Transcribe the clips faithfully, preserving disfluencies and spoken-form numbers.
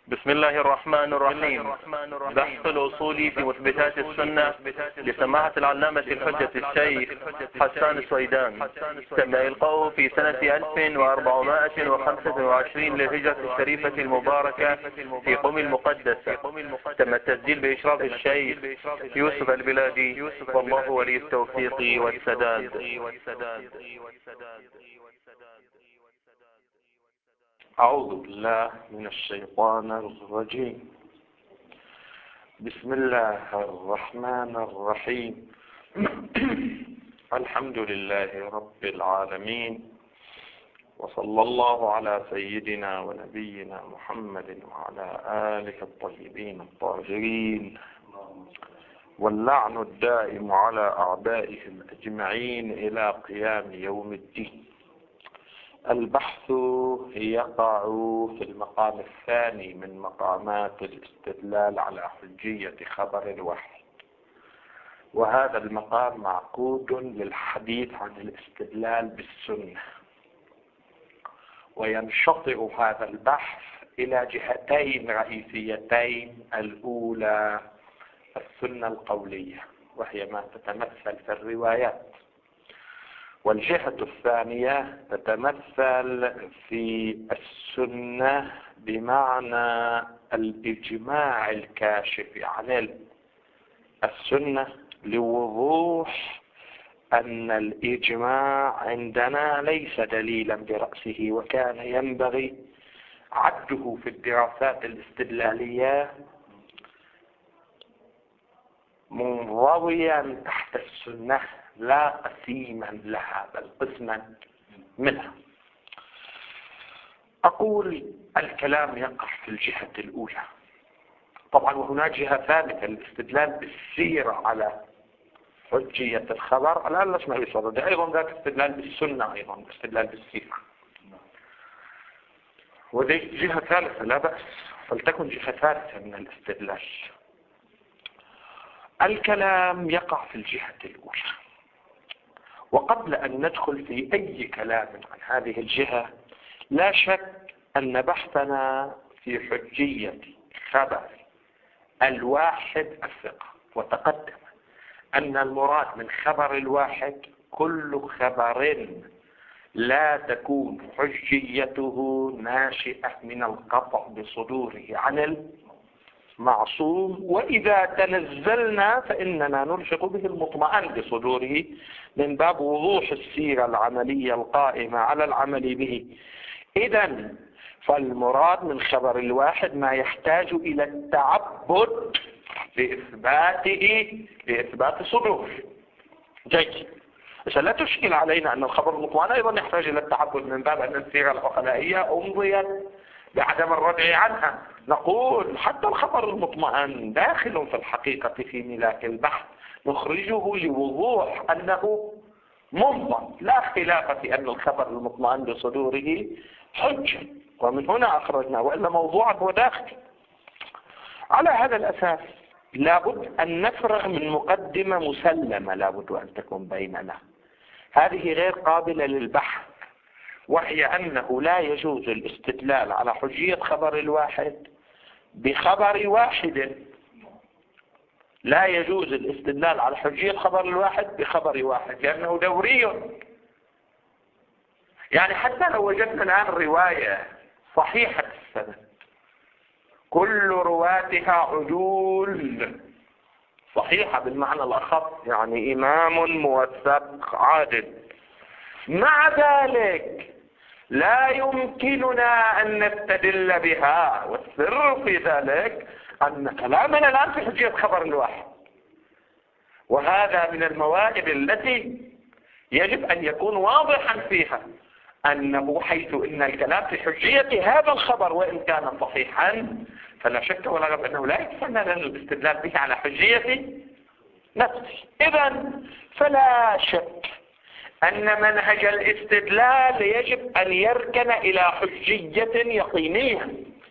بسم الله الرحمن الرحيم. بحث الأصولي في مثبتات السنة لسماحة العلامة الحجة الشيخ حسان السويدان. تم إلقاؤه في سنة ألف وأربعمائة وخمسة وعشرين للهجرة الشريفة المباركة في قم المقدسة. تم التسجيل بإشراف الشيخ يوسف البلادي، والله ولي التوفيق والسداد. أعوذ بالله من الشيطان الرجيم. بسم الله الرحمن الرحيم. الحمد لله رب العالمين، وصلى الله على سيدنا ونبينا محمد وعلى آله الطيبين الطاهرين، واللعن الدائم على أعدائهم أجمعين إلى قيام يوم الدين. البحث يقع في المقام الثاني من مقامات الاستدلال على حجية خبر الوحي، وهذا المقام معقود للحديث عن الاستدلال بالسنة، وينشطر هذا البحث إلى جهتين رئيسيتين. الأولى السنة القولية، وهي ما تتمثل في الروايات، والجهة الثانية تتمثل في السنة بمعنى الإجماع الكاشف عن السنة، لوضوح أن الإجماع عندنا ليس دليلا برأسه، وكان ينبغي عده في الدراسات الاستدلالية منضويا تحت السنة لا قسيما لها بل قسما منها. أقول الكلام يقع في الجهة الأولى طبعا، وهناك جهة ثالثة الاستدلال بالسيرة على حجية الخبر. الآن نسمع بصدد أيضا ذات استدلال بالسنة، أيضا استدلال بالسيرة، وذي جهة ثالثة لا بأس، فلتكن جهة ثالثة من الاستدلال. الكلام يقع في الجهة الأولى، وقبل أن ندخل في أي كلام عن هذه الجهة، لا شك أن بحثنا في حجية خبر الواحد الثقة، وتقدم أن المراد من خبر الواحد كل خبر لا تكون حجيته ناشئة من القطع بصدوره عن المعصوم، وإذا تنزلنا فإننا نلحق به المطمئن بصدوره من باب وضوح السيرة العملية القائمة على العمل به. إذن فالمراد من خبر الواحد ما يحتاج إلى التعبد لإثباته لإثبات صدوره. جيد. عشان لا تشكل علينا أن الخبر المطمئن أيضا يحتاج إلى التعبد من باب أن السيرة العقلائية أمضيت بعدم الردع عنها. نقول حتى الخبر المطمئن داخل في الحقيقة في ملاك البحث، نخرجه لوضوح أنه ممضى، لا خلاف في أن الخبر المطمئن بصدوره حجة، ومن هنا أخرجنا، وإلا موضوعا هو داخل. على هذا الأساس لابد أن نفرغ من مقدمة مسلمة لابد أن تكون بيننا، هذه غير قابلة للبحث، وهي أنه لا يجوز الاستدلال على حجية خبر الواحد بخبر واحد. لا يجوز الاستدلال على حجية خبر الواحد بخبر واحد، لأنه دوري. يعني حتى لو وجدنا الآن رواية صحيحة السند كل رواتها عدول، صحيحة بالمعنى الأخص، يعني إمام موثق عادل، مع ذلك لا يمكننا أن نستدل بها، والسر في ذلك أن كلامنا الآن في حجية خبر الواحد، وهذا من الموارد التي يجب أن يكون واضحا فيها أنه حيث إن الكلام في حجية هذا الخبر وإن كان صحيحا، فلا شك ولا ريب أنه لا يتسنى لنا الاستدلال به على حجية نفسه. إذن فلا شك أن منهج الاستدلال يجب أن يركن إلى حجية يقينية،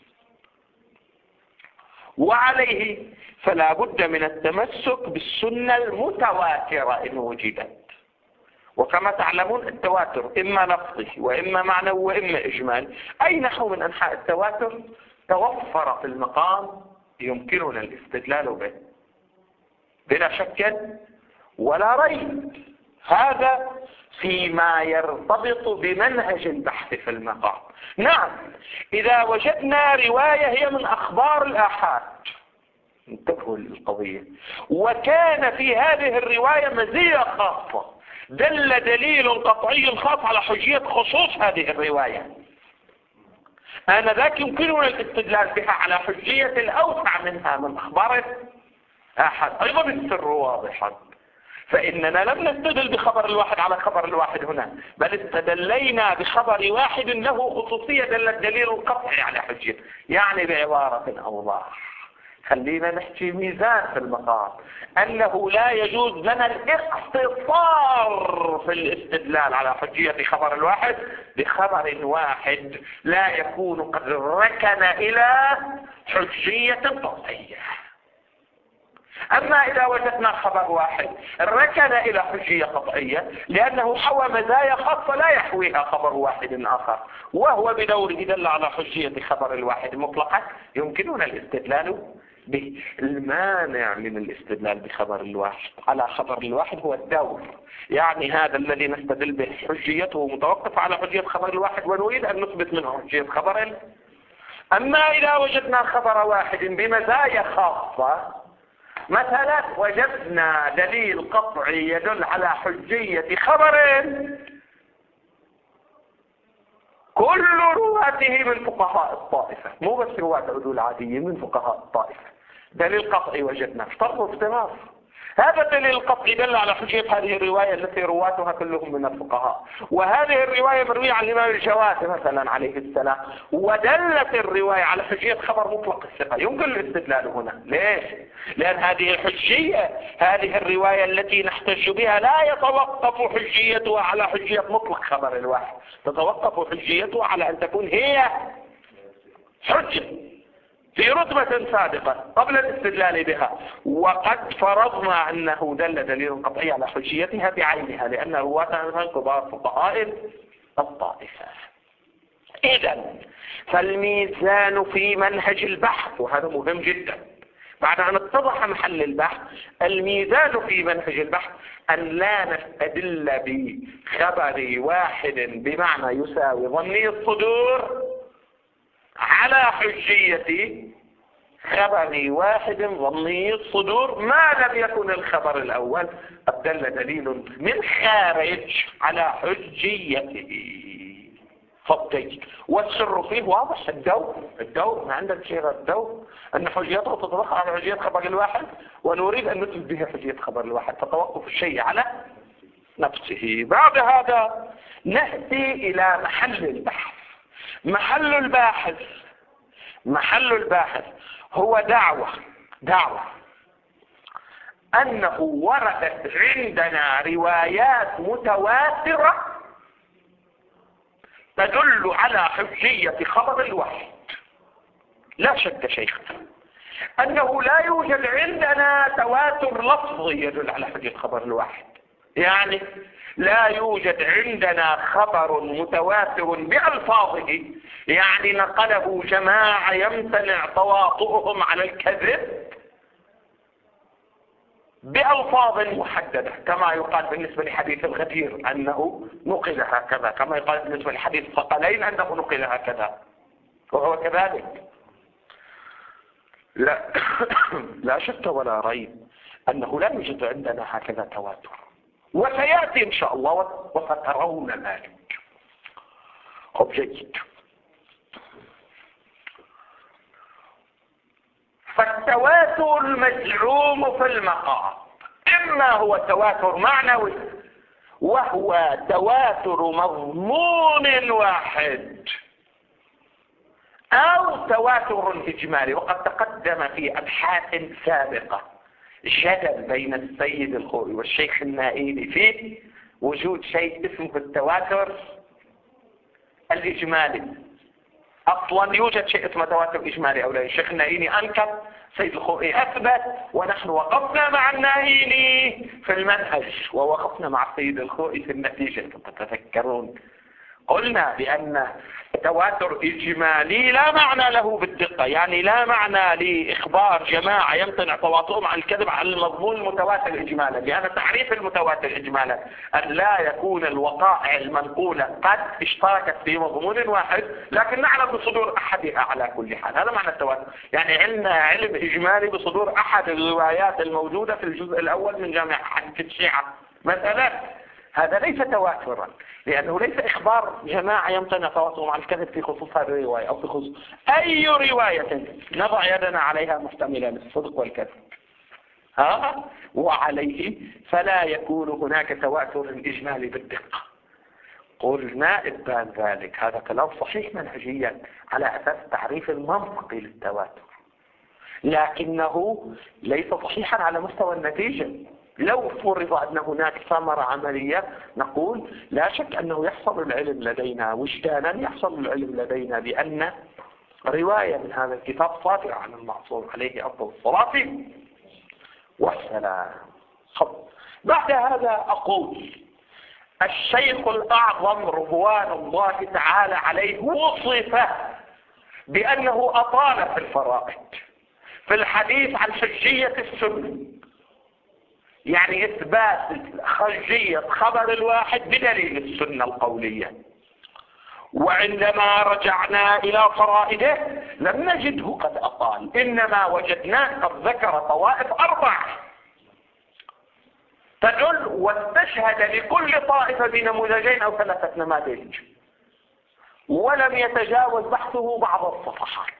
وعليه فلا بد من التمسك بالسنة المتواترة إن وجدت. وكما تعلمون التواتر إما لفظي وإما معنوي وإما إجمالي. أي نحو من أنحاء التواتر توفر في المقام يمكننا الاستدلال به بلا شك ولا ريب. هذا فيما يرتبط بمنهج البحث في المقام. نعم، إذا وجدنا رواية هي من أخبار الآحاد، انتبهوا للقضية، وكان في هذه الرواية مزية خاصة دل دليل قطعي خاص على حجية خصوص هذه الرواية، آنذاك يمكننا الاستدلال بها على حجية الأوسع منها من أخبار الآحاد. أيضا السر واضحا، فإننا لم نستدل بخبر الواحد على خبر الواحد هنا، بل استدلينا بخبر واحد له خصوصية دل الدليل القطعي على حجية. يعني بعبارة أوضح، خلينا نحكي ميزان في المقام، أنه لا يجوز لنا الاقتصار في الاستدلال على حجية خبر الواحد بخبر واحد لا يكون قد ركن إلى حجية قطعية. أما إذا وجدنا خبر واحد ركن إلى حجية قطعية لأنه حوى مزايا خاصة لا يحويها خبر واحد آخر، وهو بدوره دل على حجية خبر الواحد مطلقا، يمكننا الاستدلال به. المانع من الاستدلال بخبر الواحد على خبر الواحد هو الدور، يعني هذا الذي نستدل به حجيته متوقف على حجية خبر الواحد، ونريد أن نثبت منه حجية خبر. أما إذا وجدنا خبر واحد بمزايا خاصة، مثلا وجدنا دليل قطعي يدل على حجية خبر كل رواته من فقهاء الطائفة، مو بس رواة عدول عادية، من فقهاء الطائفة، دليل قطعي وجدنا افترضوا افتراض، هذا الدليل القطعي دل على حجية هذه الرواية التي رواتها كلهم من الفقهاء، وهذه الرواية مروية عن الإمام الجواد مثلا عليه السلام، ودلت الرواية على حجية خبر مطلق الثقة، يمكن الاستدلال هنا. ليش؟ لأن هذه الحجية، هذه الرواية التي نحتج بها لا يتوقف حجيتها على حجية مطلق خبر الواحد، تتوقف حجيتها على أن تكون هي حجة في رتبة سابقة قبل الاستدلال بها، وقد فرضنا أنه دل دليل قطعي على حجيتها بعينها لأن رواتها كبار فقهاء الطائفة. إذن فالميزان في منهج البحث، وهذا مهم جدا بعد أن اتضح محل البحث، الميزان في منهج البحث أن لا نستدل بخبر واحد بمعنى يساوي ظني الصدور على حجية خبر واحد ظني الصدور ما لم يكن الخبر الأول قد دل دليل من خارج على حجيته. فضيج والسر فيه واضح، الدور الدور ما عندنا شيء غير الدور، أن حجيته تتوقف على حجية خبر الواحد، ونريد أن نثبت بها حجية خبر الواحد، فتوقف الشيء على نفسه. بعد هذا نأتي إلى محل البحث. محل الباحث محل الباحث هو دعوة دعوة أنه وردت عندنا روايات متواترة تدل على حجية خبر الواحد. لا شك شيخنا أنه لا يوجد عندنا تواتر لفظي يدل على حجية خبر الواحد، يعني لا يوجد عندنا خبر متواتر بألفاظه، يعني نقله جماعة يمتنع تواطؤهم على الكذب بألفاظ محددة، كما يقال بالنسبة لحديث الغدير أنه نقل هكذا، كما يقال بالنسبة لحديث الثقلين أنه نقل هكذا، وهو كذلك. لا لا شك ولا ريب أنه لا يوجد عندنا هكذا تواتر، وسيأتي إن شاء الله وسترون ذلك. خب جيد. فالتواتر المزعوم في المقام إما هو تواتر معنوي وهو تواتر مضمون واحد، أو تواتر إجمالي. وقد تقدم في أبحاث سابقة جدل بين السيد الخوئي والشيخ النائيني في وجود شيء اسمه التواتر الإجمالي. أصلا يوجد شيء اسمه تواتر إجمالي أو لا؟ الشيخ النائيني أنكر، سيد الخوئي أثبت، ونحن وقفنا مع النائيني في المنهج ووقفنا مع السيد الخوئي في النتيجة تتذكرون، قلنا بأن تواتر إجمالي لا معنى له بالدقة، يعني لا معنى لإخبار جماعة يمتنع تواطؤهم عن الكذب على المضمون المتواتر إجمالا، لأن تعريف المتواتر إجمالا أن لا يكون الوقائع المنقولة قد اشتركت في مضمون واحد لكن نعلم بصدور أحدها على كل حال. هذا معنى التواتر، يعني علمنا علم إجمالي بصدور أحد الروايات الموجودة في الجزء الأول من جامع حديث الشيعة مثلا. هذا ليس تواترا، لأنه ليس إخبار جماعة يمتنع تواطؤهم عن الكذب في خصوص هذه الرواية أو في خصوص أي رواية نضع يدنا عليها محتملة للصدق والكذب، ها وعليه فلا يكون هناك تواتر إجمالي بالدقة. قلنا إبان ذلك هذا كلام صحيح منهجيا على أساس التعريف المنطقي للتواتر، لكنه ليس صحيحا على مستوى النتيجة. لو فرض أن هناك ثمرة عملية نقول لا شك أنه يحصل العلم لدينا وجدانا، يحصل العلم لدينا بأن رواية من هذا الكتاب صادرة عن المعصوم عليه أفضل الصلاة والسلام. بعد هذا أقول الشيخ الأعظم رضوان الله تعالى عليه وصف بأنه أطال في الفرائض في الحديث عن حجية السنة، يعني إثبات حجية خبر الواحد بدليل السنة القولية. وعندما رجعنا إلى فرائده لم نجده قد أطال، إنما وجدناه قد ذكر طوائف أربع تدل واستشهد لكل طائفة بنموذجين أو ثلاثة نماذج، ولم يتجاوز بحثه بعض الصفحات،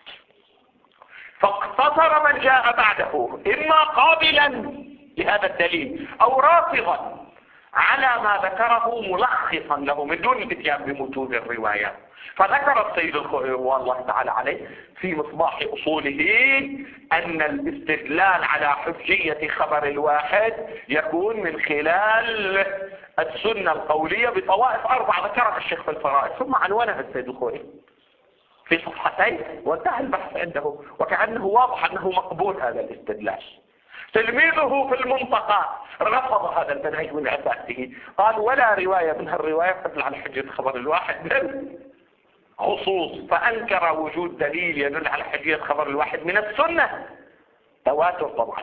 فاقتصر من جاء بعده إما قابلا لهذا الدليل أو رافضا على ما ذكره ملخصا له من دون الاتيان بمتون الروايات. فذكر السيد الخوئي والله تعالى عليه في مصباح أصوله أن الاستدلال على حجية خبر الواحد يكون من خلال السنة القولية بطوائف أربع ذكرها الشيخ في الفرائض، ثم عنوانها السيد الخوئي في صفحتين وانتهى البحث عنده، وكأنه واضح أنه مقبول هذا الاستدلال. تلميذه في المنطقة رفض هذا المنهج من أساسه، قال ولا رواية من هالرواية تدل على حجية خبر الواحد بالخصوص، فأنكر وجود دليل يدل على حجية خبر الواحد من السنة. تواتر طبعا.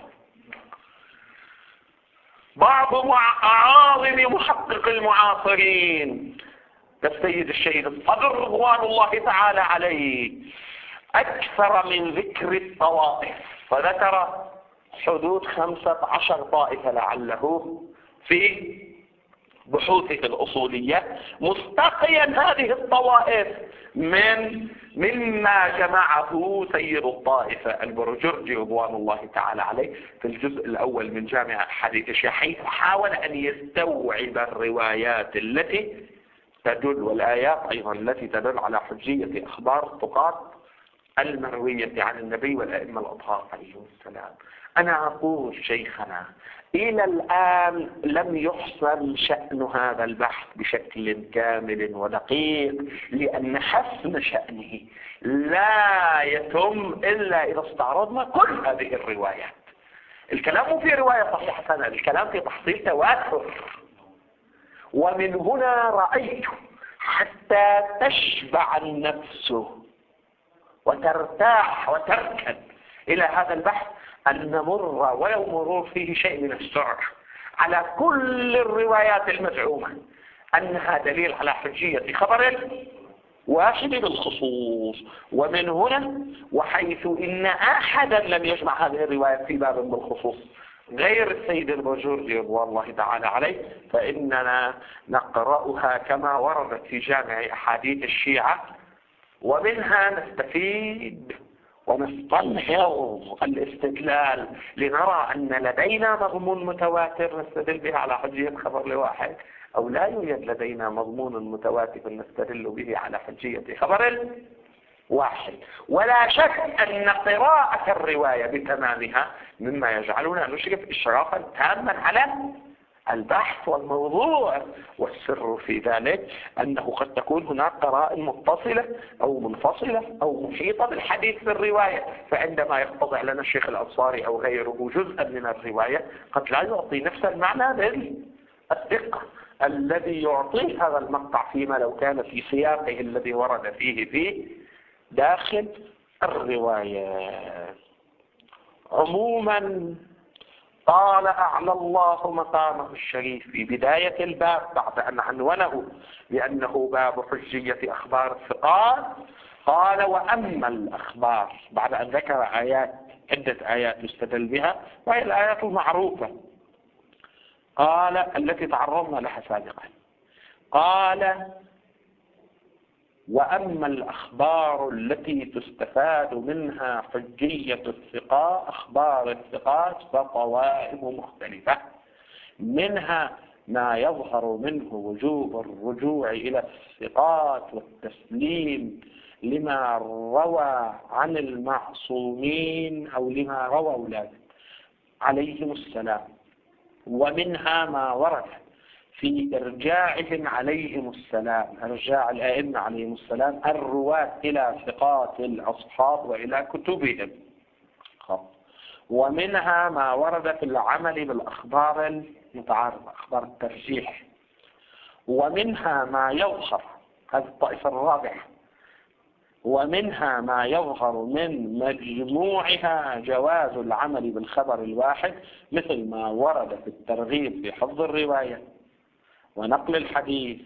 بعض أعاظم محقق المعاصرين السيد الشهيد الصدر رضوان الله تعالى عليه أكثر من ذكر الطوائف، فذكر حدود خمسة عشر طائفة لعله في بحوثه الأصولية، مستقيا هذه الطوائف من مما جمعه سيد الطائفة البرجرجي رضوان الله تعالى عليه في الجزء الأول من جامع حديث الشيعة، حيث حاول أن يستوعب الروايات التي تدل والآيات أيضا التي تدل على حجية أخبار الثقات المروية عن النبي والأئمة الأطهار عليهم السلام. أنا أقول شيخنا إلى الآن لم يحسن شأن هذا البحث بشكل كامل ودقيق، لأن حسن شأنه لا يتم إلا إذا استعرضنا كل هذه الروايات. الكلام في رواية صحيحة حسنة، الكلام في تحصيل تواتر. ومن هنا رأيت حتى تشبع النفس وترتاح وتركن إلى هذا البحث أن نمر ولو مرور فيه شيء من السرعة على كل الروايات المزعومة أنها دليل على حجية خبر واحد بالخصوص. ومن هنا وحيث إن أحدا لم يجمع هذه الروايات في باب بالخصوص غير السيد البرجورجي رضوان الله تعالى عليه، فإننا نقرأها كما وردت في جامع أحاديث الشيعة، ومنها نستفيد ونستنهض الاستدلال لنرى أن لدينا مضمون متواتر نستدل به على حجية خبر لواحد، أو لا يوجد لدينا مضمون متواتر نستدل به على حجية خبر واحد. ولا شك أن قراءة الرواية بتمامها مما يجعلنا نشرف إشرافا تاما على البحث والموضوع، والسر في ذلك أنه قد تكون هناك قرائن متصلة أو منفصلة أو محيطة بالحديث بالرواية، فعندما يقتضع لنا الشيخ الأنصاري أو غيره جزءا من الرواية قد لا يعطي نفس المعنى الدقة الذي يعطيه هذا المقطع فيما لو كان في سياقه الذي ورد فيه في داخل الرواية. عموما قال أعلى الله مقامه الشريف في بداية الباب بعد أن عنونه بأنه باب حجية أخبار الثقات، قال وأما الأخبار، بعد أن ذكر آيات عدة آيات يستدل بها وهي الآيات المعروفة قال التي تعرضنا لها سابقا، قال وأما الأخبار التي تستفاد منها حجية الثقات، أخبار الثقات فطوائف مختلفة، منها ما يظهر منه وجوب الرجوع إلى الثقات والتسليم لما روى عن المعصومين أو لما روى أولاد عليهم السلام، ومنها ما ورد في إرجاعهم عليهم السلام، إرجاع الأئمة عليهم السلام الرواة إلى ثقات الأصحاب وإلى كتبهم، ومنها ما ورد في العمل بالأخبار المتعارضة، أخبار الترجيح، ومنها ما يظهر، هذه الطائفة الرابعة، ومنها ما يظهر من مجموعها جواز العمل بالخبر الواحد مثل ما ورد في الترغيب في حفظ الرواية ونقل الحديث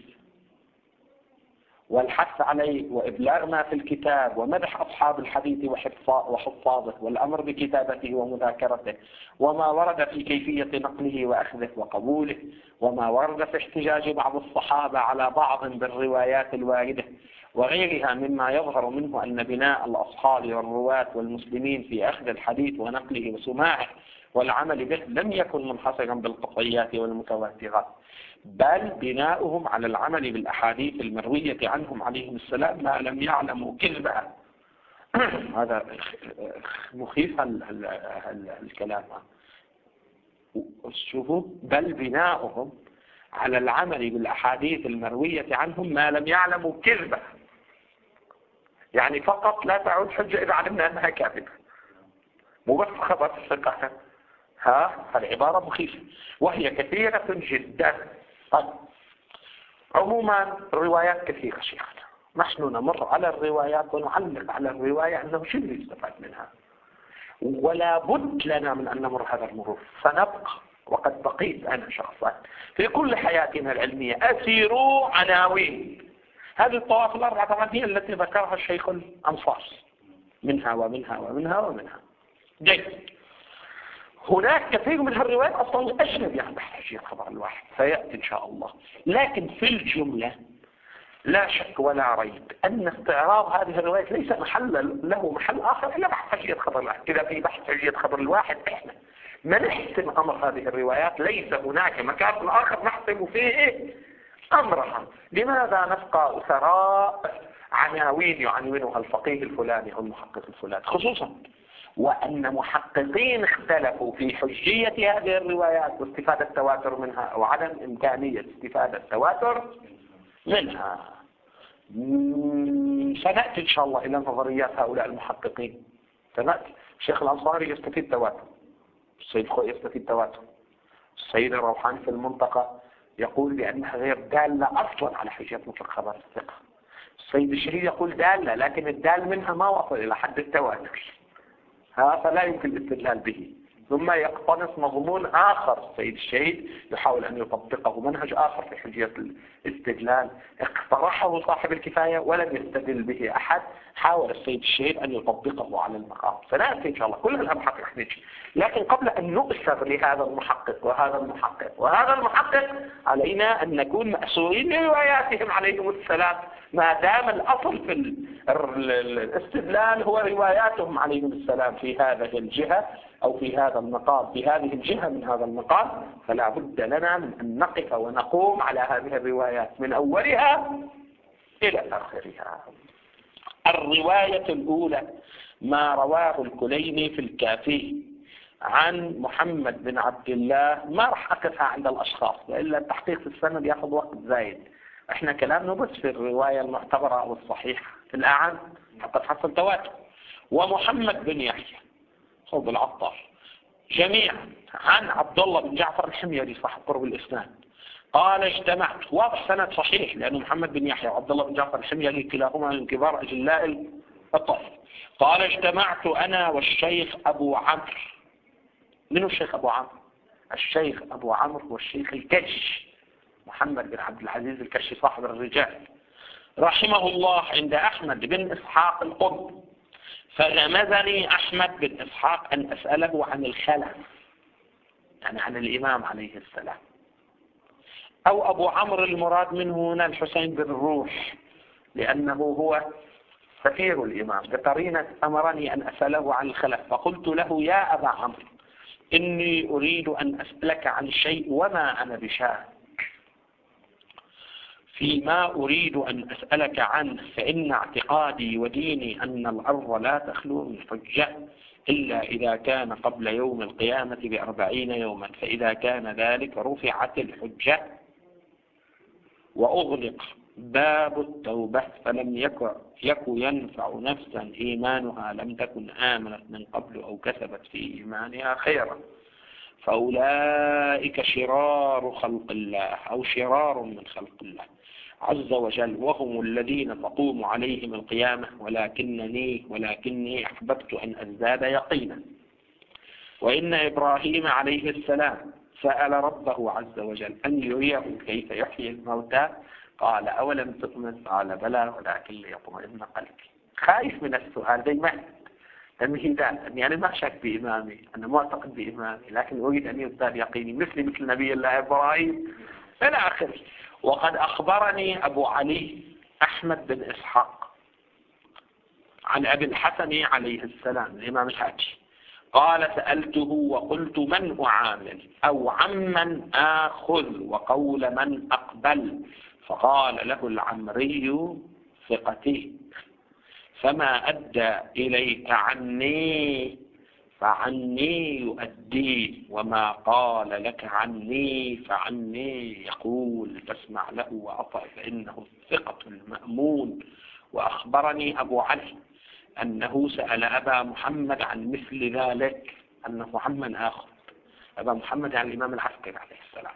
والحث عليه وإبلاغ ما في الكتاب ومدح أصحاب الحديث وحفاظه والأمر بكتابته ومذاكرته، وما ورد في كيفية نقله وأخذه وقبوله، وما ورد في احتجاج بعض الصحابة على بعض بالروايات الواردة وغيرها مما يظهر منه أن بناء الأصحاب والرواة والمسلمين في أخذ الحديث ونقله وسماعه والعمل به لم يكن منحصرا بالقطعيات والمتواترات، بل بناؤهم على العمل بالأحاديث المروية عنهم عليهم السلام ما لم يعلموا كذبا. هذا مخيف الكلام. شوفوا، بل بناؤهم على العمل بالأحاديث المروية عنهم ما لم يعلموا كذبا، يعني فقط لا تعود حجة إذا علمنا أنها كاذبة، مو بس خبر الثقة. ها العبارة مخيفة وهي كثيرة جدا. طيب عموما الروايات كثيرة شيخنا، نحن نمر على الروايات ونعلق على الرواية أنه شو اللي يستفاد منها، ولا بد لنا من أن نمر هذا المرور. سنبقى، وقد بقيت أنا شخصا في كل حياتنا العلمية أسير عناوين هذه الطوائف الأربعة، طبعا هي التي ذكرها الشيخ الأنصار، منها ومنها ومنها ومنها. جيد. هناك كثير من الروايات أصلا أجنبي عن حجية الخبر الواحد سيأتي إن شاء الله، لكن في الجملة لا شك ولا ريب أن استعراض هذه الروايات ليس محل له محل آخر إلا بحث حجية خبر الواحد. إذا في بحث حجية خبر الواحد إحنا ما نحسم أمر هذه الروايات، ليس هناك مكان آخر نحسم فيه أمرها. لماذا نبقى أسراء عناوين يعنونها الفقيه الفلاني أو المحقق الفلاني، خصوصا وأن محققين اختلفوا في حجية هذه الروايات واستفادة التواتر منها أو عدم إمكانية استفادة التواتر منها. سنأتي إن شاء الله إلى نظريات هؤلاء المحققين. سنأتي. الشيخ الأنصاري يستفيد تواتر، السيد خوي يستفيد تواتر، السيد الروحاني في المنطقة يقول بأنها غير دالة أصلا على حجية مطلق خبر الثقة، السيد الشهيد يقول دالة لكن الدال منها ما وصل إلى حد التواتر، هذا لا يمكن الاستدلال به. ثم يقتنص مضمون آخر السيد الشهيد يحاول أن يطبقه، منهج آخر في حجية الاستدلال اقترحه صاحب الكفاية ولم يستدل به أحد، حاول السيد الشهيد أن يطبقه على المقام. سنأتي إن شاء الله كل الأبحاث رح نجي، لكن قبل أن نؤثر لهذا المحقق وهذا المحقق وهذا المحقق علينا أن نكون مأسورين لرواياتهم عليهم السلام، ما دام الأصل في الاستدلال هو رواياتهم عليهم السلام في هذه الجهة أو في هذا المقام، في هذه الجهة من هذا المقام، فلا بد لنا من أن نقف ونقوم على هذه الروايات من أولها إلى آخرها. الرواية الأولى ما رواه الكليني في الكافي عن محمد بن عبد الله، ما راح أقفها عند الأشخاص لأن التحقيق في السند يأخذ وقت زايد، احنا كلامنا بس في الرواية المعتبرة أو الصحيحة الآن حتى تحصل تواتر. ومحمد بن يحيى صوب العطار جميعا عن عبد الله بن جعفر الحميري صاحب قرب الإسناد قال اجتمعت، واضح سند صحيح لأن محمد بن يحيى وعبد الله بن جعفر الحميري كلاهما من كبار أجلاء الطائف. قال اجتمعت أنا والشيخ أبو عمرو. من الشيخ أبو عمرو؟ الشيخ أبو عمرو هو الشيخ الكش محمد بن عبد العزيز الكشي صاحب الرجال رحمه الله عند أحمد بن إسحاق القطب، فغمزني أحمد بن إسحاق أن أسأله عن الخلف، يعني عن الإمام عليه السلام. أو أبو عمرو المراد منه هنا الحسين بن الروح، لأنه هو سفير الإمام بقرينة أمرني أن أسأله عن الخلف. فقلت له يا أبا عمرو إني أريد أن أسألك عن شيء وما أنا بشاك فيما أريد أن أسألك عنه، فإن اعتقادي وديني أن الأرض لا تخلو من حجة إلا إذا كان قبل يوم القيامة بأربعين يوما، فإذا كان ذلك رفعت الحجة وأغلق باب التوبة، فلم يكن ينفع نفسا إيمانها لم تكن آمنت من قبل أو كسبت في إيمانها خيرا، فأولئك شرار خلق الله أو شرار من خلق الله عز وجل، وهم الذين تقوم عليهم القيامة، ولكنني ولكني أحببت أن أزداد يقينا. وإن إبراهيم عليه السلام سأل ربه عز وجل أن يريه كيف يحيي الموتى، قال أولم تؤمن؟ قال بلى ولكن ليطمئن قلبي. خايف من السؤال دايما تمهيدات، يعني ما شك بإمامي، أنا معتقد بإمامي، لكن أريد أن يزداد يقيني مثل مثل نبي الله إبراهيم إلى آخره. وقد أخبرني أبو علي أحمد بن إسحاق عن أبي الحسن عليه السلام الإمام الحاكي قال سألته وقلت من أعامل أو عمن آخذ وقول من أقبل، فقال له العمري ثقتي، فما أدى إليك عني فعني يؤدي، وما قال لك عني فعني يقول، فاسمع له وأطع فإنه الثقة المأمون. وأخبرني أبو علي أنه سأل أبا محمد عن مثل ذلك، أنه عمن آخر، أبا محمد عن الإمام العسكري عليه السلام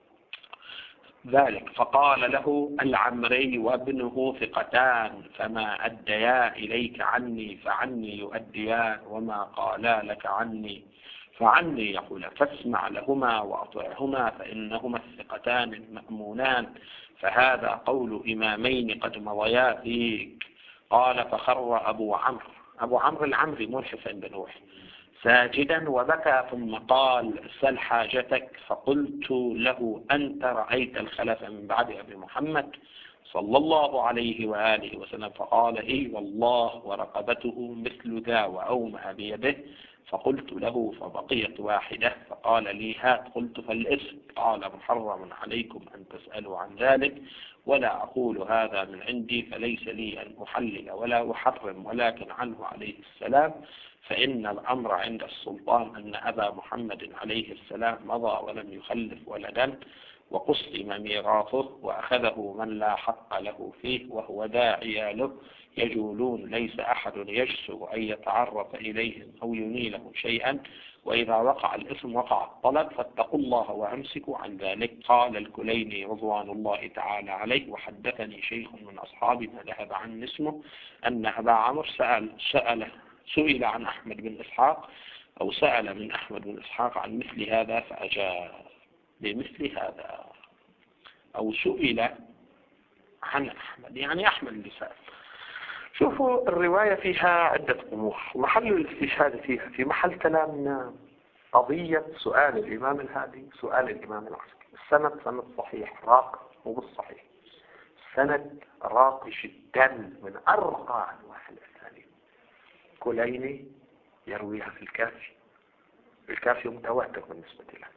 ذلك، فقال له العمري وابنه ثقتان، فما أديا إليك عني فعني يؤديان، وما قالا لك عني فعني يقول، فاسمع لهما وأطعهما فإنهما الثقتان المأمونان، فهذا قول إمامين قد مضيا فيك. قال فخر أبو عمرو أبو عمرو العمري مو الحسين بن روح ساجدا وبكى، ثم قال سل حاجتك. فقلت له أنت رأيت الخلف من بعد أبي محمد صلى الله عليه وآله وسلم؟ فقال إي والله ورقبته مثل ذا، وأومأ بيده. فقلت له فبقيت واحدة، فقال لي هات. قلت فالاسم؟ قال محرم عليكم أن تسألوا عن ذلك، ولا أقول هذا من عندي، فليس لي أن أحلل ولا أحرم، ولكن عنه عليه السلام، فإن الأمر عند السلطان أن أبا محمد عليه السلام مضى ولم يخلف ولدا، وقسم ميراثه وأخذه من لا حق له فيه، وهو داعي له يجولون، ليس أحد يجسر أن يتعرف إليهم أو ينيلهم شيئا، وإذا وقع الإثم وقع الطلب، فاتقوا الله وأمسكوا عن ذلك. قال الكليني رضوان الله تعالى عليه وحدثني شيخ من أصحابنا ذهب عن اسمه أن أبا عمرو سأل سأل سئل عن أحمد بن إسحاق أو سأل من أحمد بن إسحاق عن مثل هذا فأجاب بمثل هذا، أو سئل عن أحمد يعني أحمد اللي سأل. شوفوا الرواية فيها عدة أمور، محل الاستشهاد فيها في محل كلامنا قضية سؤال الإمام الهادي، سؤال الإمام العسكري. السند سند صحيح راقي، مو بالصحيح، سند راقي جدا من أرقى أنواع الأسانيد. كليني يرويها في الكافي، الكافي متواتر بالنسبة له،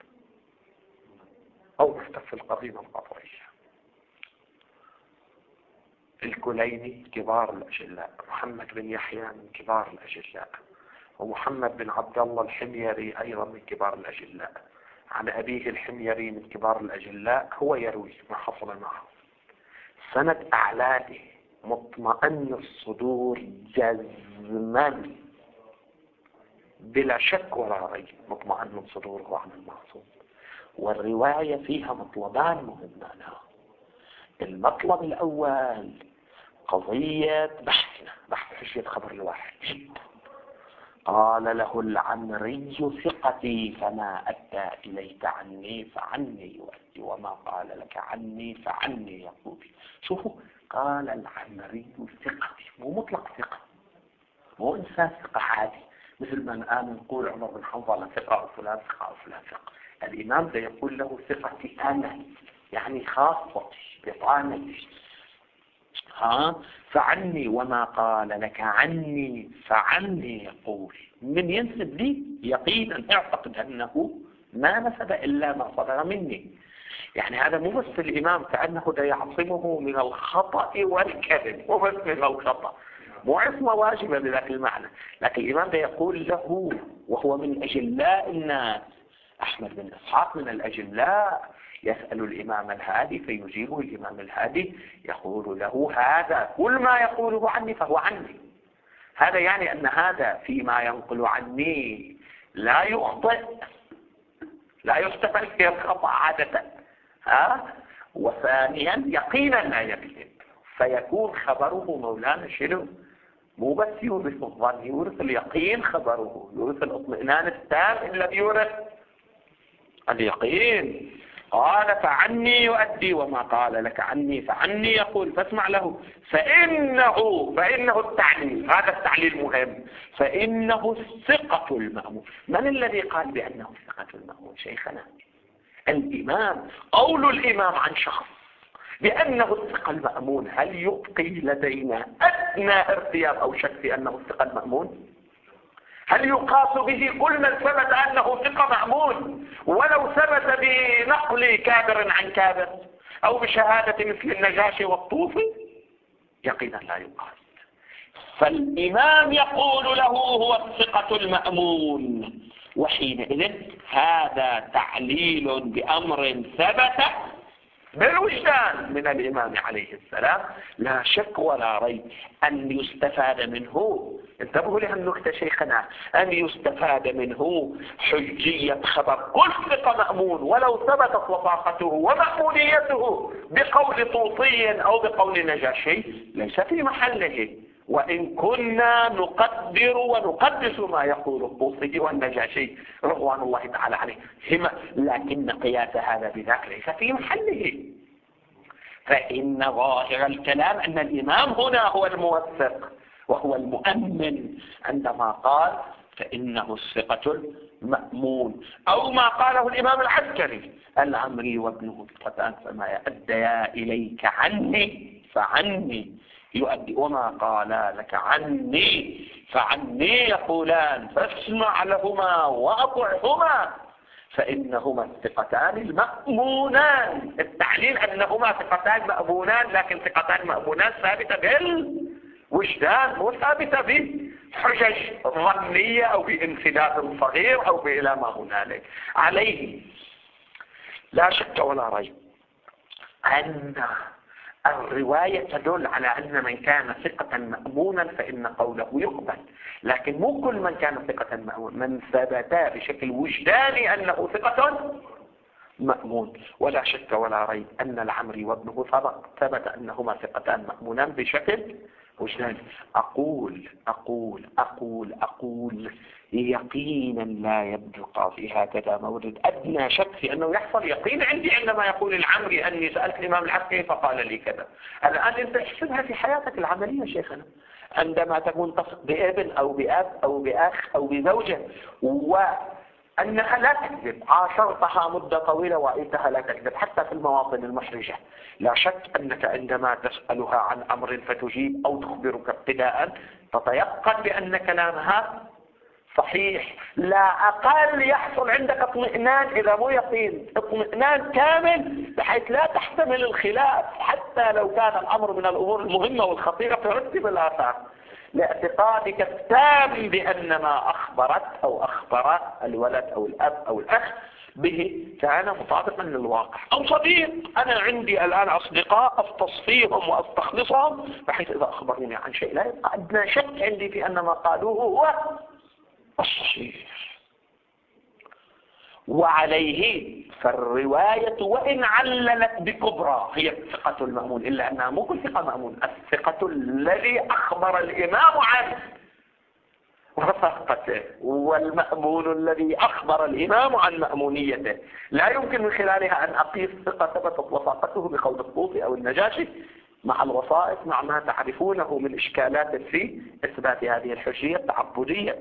أو محتف القضيمة القطعية. الكليني كبار الأجلاء، محمد بن يحيى من كبار الأجلاء، ومحمد بن عبد الله الحميري أيضا من كبار الأجلاء، عن أبيه الحميري من كبار الأجلاء، هو يروي ما حصل معه. سند أعلائه مطمئن الصدور جزما بلا شك ولا ريب، مطمئن صدوره عن المعصوم. والرواية فيها مطلبان مهمان. المطلب الأول قضية بحثنا، بحث حجية خبر الواحد جدا. قال له العمري ثقتي فما أدى إليك عني فعني يؤدي، وما قال لك عني فعني يقول. شوفوا، قال العمري ثقتي، مو مطلق ثقة، مو إنسان ثقة عادي مثل ما الآن نقول عمر بن حنظلة ثقة أو فلان ثقة أو فلان ثقة. الإمام ده يقول له ثقتي أنا، يعني خاصتي بطانتي. ها فعني وما قال لك عني فعني يقول. من ينسب لي يقينا اعتقد أنه ما نسب إلا ما صدر مني. يعني هذا مو بس الإمام كأنه ده يعصمه من الخطأ والكذب، مو بس من الخطأ، مو عصمة واجبة بذاك المعنى، لكن الإمام ده يقول له وهو من أجلاء الناس. أحمد بن إسحاق من الأجلاء، يسأل الإمام الهادي فيجيبه الإمام الهادي، يقول له هذا كل ما يقوله عني فهو عني. هذا يعني أن هذا فيما ينقل عني لا يخطئ، لا يحتمل فيه الخطأ عادة. ها وثانيا يقينا لا يكذب، فيكون خبره مولانا شنو؟ مو بس يورث الظن، يورث اليقين. خبره يورث الاطمئنان التام الذي يورث اليقين. قال فعني يؤدي وما قال لك عني فعني يقول. فاسمع له. فإنه فإنه التعليل، هذا التعليل مهم. فإنه الثقة المأمون. من الذي قال بأنه الثقة المأمون؟ شيخنا الإمام. قول الإمام عن شخص بأنه الثقة المأمون هل يبقي لدينا أدنى ارتياب أو شك في أنه الثقة المأمون؟ هل يقاس به كل من ثبت أنه ثقة مأمون ولو ثبت بنقل كابر عن كابر أو بشهادة مثل النجاشي والطوفي؟ يقينا لا يقاس. فالإمام يقول له هو الثقة المأمون، وحينئذ هذا تعليل بأمر ثبت بالوجدان من الإمام عليه السلام، لا شك ولا ريب أن يستفاد منه. انتبهوا لهالنكتة شيخنا، أن يستفاد منه حجية خبر كل ثقة مأمون ولو ثبتت وثاقته ومأمونيته بقول طوطي أو بقول نجاشي ليس في محله. وإن كنا نقدر ونقدس ما يقول الطوطي والنجاشي رضوان الله تعالى عليهما، لكن قياس هذا بذاك ليس في محله. فإن ظاهر الكلام أن الإمام هنا هو الموثق وهو المؤمن عندما قال فإنه الثقة المأمون، أو ما قاله الإمام العسكري العمري وابنه ثقتان فما أديا إليك عني فعني يؤدي، وما قالا لك عني فعني يقولان، فاسمع لهما وأطعهما فإنهما الثقتان المأمونان. التعليل أنهما ثقتان مأمونان، لكن ثقتان مأمونان ثابتة بالوجدان مو ثابتة بحجج ظنية أو بانسداد صغير أو بإلى ما هنالك. عليه لا شك ولا ريب أن الرواية تدل على أن من كان ثقة مأمونا فإن قوله يقبل، لكن مو كل من كان ثقة مأمونا، من ثبت بشكل وجداني أنه ثقة مأمون. ولا شك ولا ريب أن العمري وابنه ثبت أنهما ثقتان مأمونان بشكل وجداني. أقول أقول أقول أقول يقينا لا يبقى في هكذا مورد أدنى شك في أنه يحصل يقين عندي عندما يقول العمري أني سألت الإمام العسكري فقال لي كذا. الآن أنت تحسبها في حياتك العملية شيخنا، عندما تكون تثق بابن أو بأب أو بأخ أو بزوجة وأنها لا تكذب، عاشرتها مدة طويلة وإنتها لا تكذب حتى في المواطن المحرجة، لا شك أنك عندما تسألها عن أمر فتجيب أو تخبرك ابتداء تتيقن بأن كلامها صحيح. لا أقل يحصل عندك اطمئنان، إذا مو يقين اطمئنان كامل بحيث لا تحتمل الخلاف حتى لو كان الأمر من الأمور المهمة والخطيرة ترتب الآثار، لاعتقادك التام بأن ما أخبرت أو أخبر الولد أو الأب أو الأخ به كان مطابقا للواقع. أو صديق، أنا عندي الآن أصدقاء أستصفيهم وأستخلصهم بحيث إذا أخبروني عن شيء لا يبقى أدنى شك عندي في أن ما قالوه هو الصحيح. وعليه فالرواية وإن عللت بكبرى هي ثقة المأمون، إلا أنها مو كل ثقة مأمون، الثقة الذي أخبر الإمام عنه وثقته، والمأمون الذي أخبر الإمام عن مأمونيته. لا يمكن من خلالها أن أقيس ثقة ثبتت وثاقته بقول الطوفي أو النجاشي مع الوسائط، مع ما تعرفونه من إشكالات في إثبات هذه الحجية التعبدية.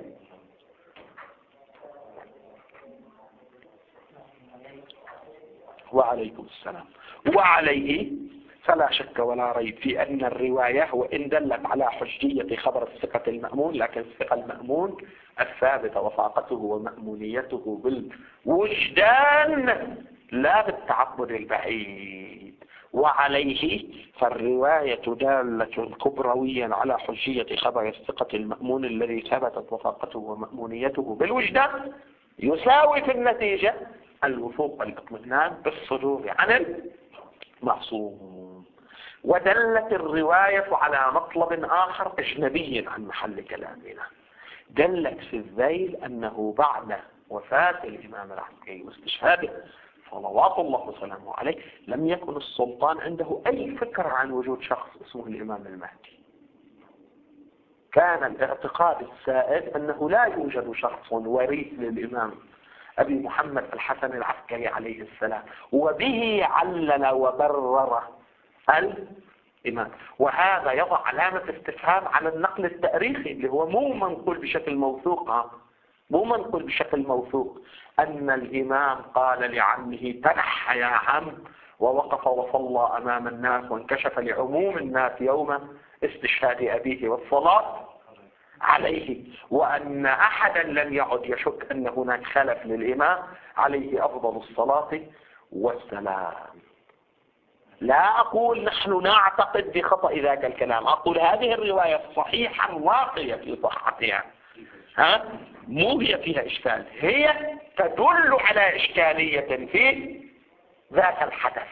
وعليكم السلام. وعليه فلا شك ولا ريب في أن الرواية وإن دلت على حجية خبر الثقة المأمون، لكن الثقة المأمون الثابتة وثاقته ومأمونيته بالوجدان لا بالتعبد البعيد. وعليه فالرواية دالة كبرويا على حجية خبر الثقة المأمون الذي ثبتت وثاقته ومأمونيته بالوجدان، يساوي في النتيجة الوثوق والاطمئنان بالصدور عن المعصوم. ودلت الرواية على مطلب آخر أجنبي عن محل كلامنا، دلت في الذيل أنه بعد وفاة الإمام العسكري واستشهاده صلوات الله وسلامه عليه لم يكن السلطان عنده أي فكرة عن وجود شخص اسمه الإمام المهدي. كان الاعتقاد السائد أنه لا يوجد شخص وريث للإمام أبي محمد الحسن العسكري عليه السلام، وبه علل وبرر الإمام. وهذا يضع علامة استفهام على النقل التاريخي اللي هو مو منقول بشكل موثوق، مو منقول بشكل موثوق أن الإمام قال لعمه تنحى يا عم، ووقف وصلى أمام الناس وانكشف لعموم الناس يوم استشهاد أبيه والصلاة عليه، وأن أحدا لم يعد يشك أن هناك خلف للإمام عليه أفضل الصلاة والسلام. لا أقول نحن نعتقد بخطأ ذاك الكلام، أقول هذه الرواية الصحيحة الواقية في صحتها، ها مو هي فيها إشكال، هي تدل على إشكالية في ذاك الحدث،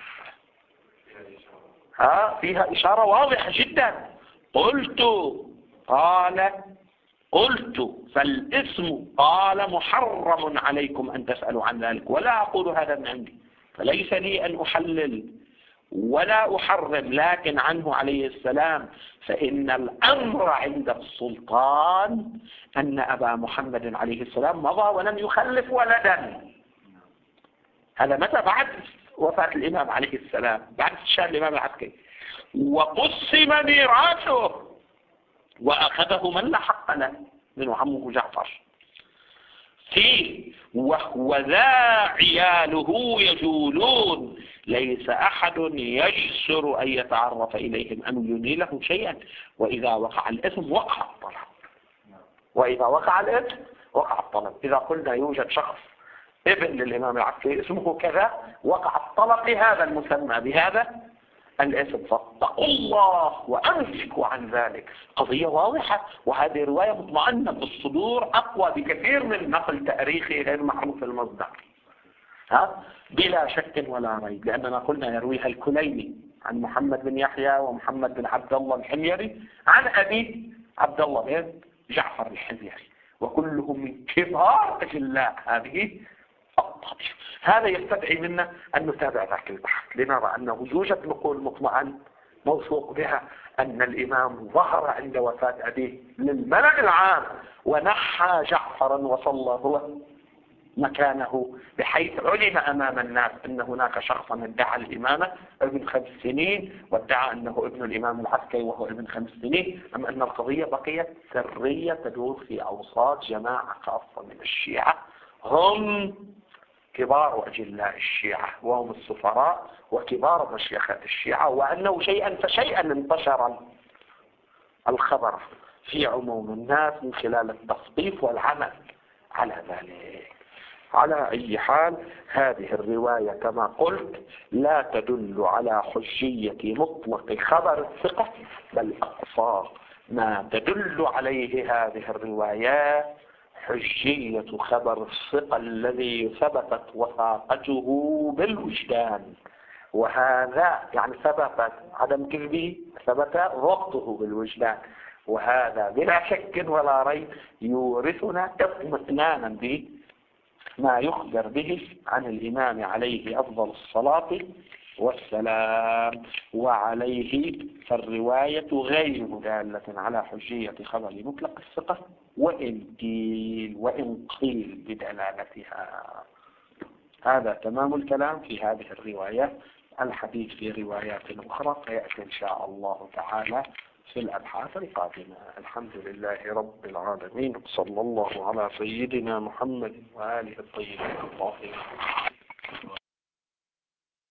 ها فيها إشارة واضحة جدا. قلت قال قلت فالاسم قال محرم عليكم أن تسألوا عن ذلك، ولا أقول هذا من عندي، فليس لي أن أحلل ولا أحرم، لكن عنه عليه السلام فإن الأمر عند السلطان أن أبا محمد عليه السلام مضى ولم يخلف ولدا. هذا متى؟ بعد وفاة الإمام عليه السلام، بعد استشهاد الإمام العسكري، وقسم ميراثه وأخذه من لا حق له منه عمه جعفر فيه، وهو ذا عياله يجولون، ليس أحد يجسر أن يتعرف إليهم أن ينيله شيئا، وإذا وقع الإثم وقع الطلب، وإذا وقع الإثم وقع الطلب. إذا قلنا يوجد شخص ابن للإمام العسكري اسمه كذا، وقع الطلب بهذا المسمى بهذا الاسم، فاتقوا الله وأمسكوا عن ذلك. قضية واضحة، وهذه رواية مطمئنة بالصدور أقوى بكثير من نقل تاريخي غير معروف المصدر، ها بلا شك ولا ريب، لأننا قلنا يرويها الكليني عن محمد بن يحيى ومحمد بن عبد الله الحميري عن أبي عبد الله بن جعفر الحميري، وكلهم من كبار أجلاء هذه الطائفة. هذا يستدعي منا أن نتابع ذاك البحث لنرى أنه يوجد نقول مطمئن موثوق بها أن الإمام ظهر عند وفاة أبيه للملأ العام ونحى جعفرا وصلى هو مكانه، بحيث علم أمام الناس أن هناك شخصا ادعى الإمامة ابن خمس سنين وادعى أنه ابن الإمام العسكري وهو ابن خمس سنين، أما أن القضية بقيت سرية تدور في أوساط جماعة خاصة من الشيعة، هم كبار أجلاء الشيعة وهم السفراء وكبار مشيخة الشيعة، وأنه شيئا فشيئا انتشر الخبر في عموم الناس من خلال التثقيف والعمل على ذلك. على أي حال هذه الرواية كما قلت لا تدل على حجية مطلق خبر الثقة، بل أقصى ما تدل عليه هذه الروايات حجية خبر الثقة الذي ثبتت وثاقته بالوجدان، وهذا يعني ثبت عدم كذبه، ثبت ضبطه بالوجدان، وهذا بلا شك ولا ريب يورثنا اطمئنانا ما يخبر به عن الإمام عليه أفضل الصلاة والسلام. وعليه فالرواية غير دالة على حجية خبر مطلق الثقة وإن قيل وإن قيل بدلالتها. هذا تمام الكلام في هذه الرواية. الحديث في روايات أخرى سيأتي إن شاء الله تعالى في الأبحاث القادمة. الحمد لله رب العالمين، صلى الله على سيدنا محمد وآله الطيبين الطاهرين.